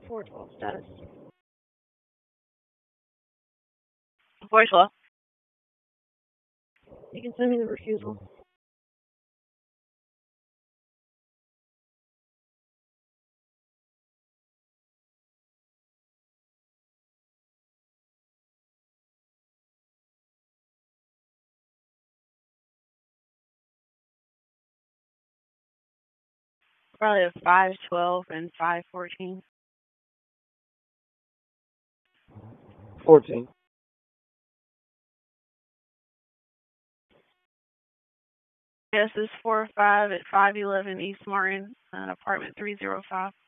412 status. 412. You can send me the refusal. Probably a 512 and 514. 14. Yes, it's 4 or 5 at 511 East Martin, apartment 305.